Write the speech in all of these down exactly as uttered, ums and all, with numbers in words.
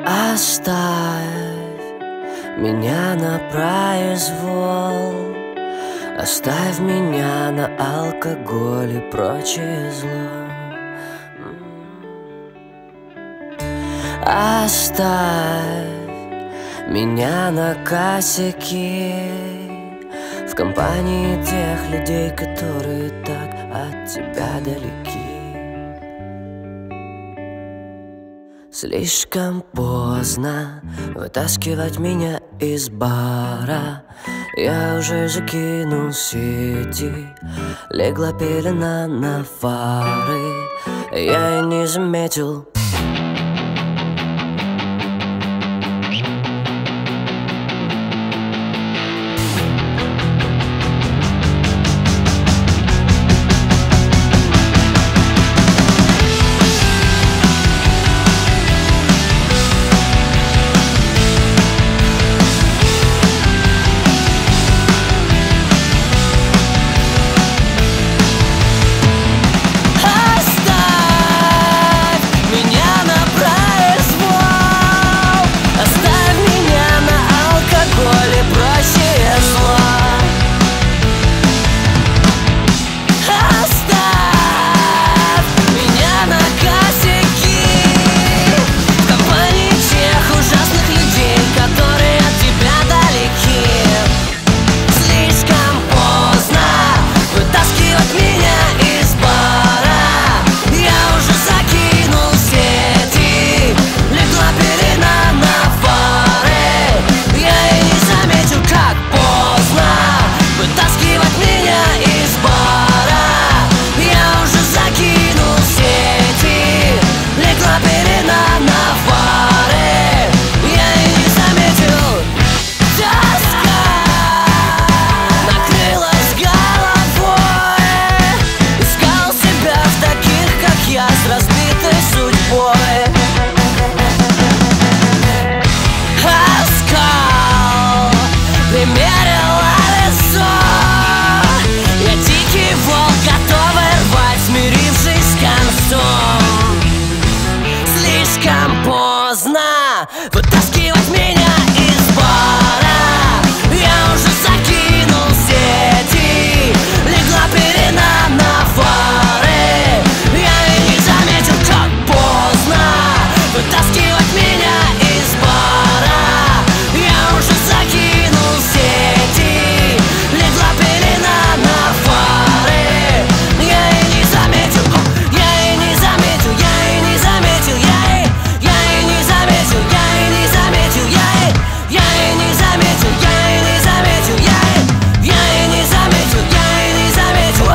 Оставь меня на произвол, оставь меня на алкоголь и прочее зло. Оставь меня на косяки в компании тех людей, которые так от тебя далеки. Слишком поздно вытаскивать меня из бара. Я уже закинул сети, легла пелена на фары. Я и не заметил. Вытаскивать меня из бара. Я уже закинул сети, легла пелена на фары. Я и не заметил, как поздно вытаскивать меня из бара. Я уже закинул сети, легла пелена на фары. Я и не заметил, я и не заметил, я и не заметил, я и я и не заметил, я и не заметил, я и я и не заметил, я и не заметил, я и я и не заметил, я и не заметил.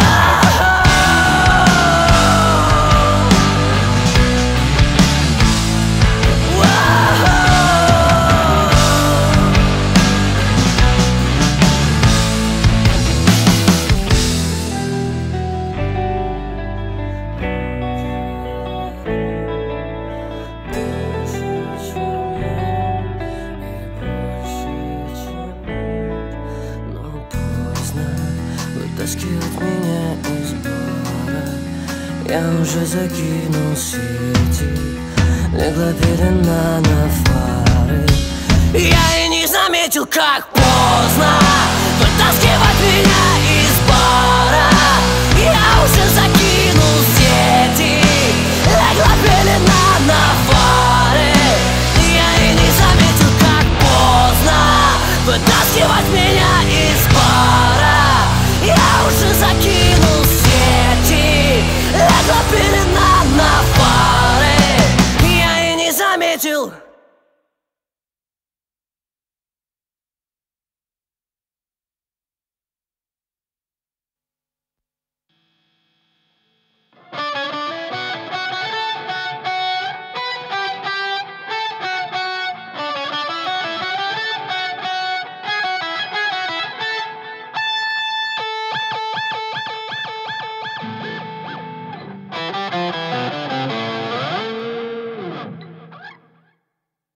Вытаскивать меня из бара. Я уже закинул сети, легла пелена на фары. Я и не заметил, как поздно вытаскивать меня из бара. Я уже закинул сети, легла пелена на фары.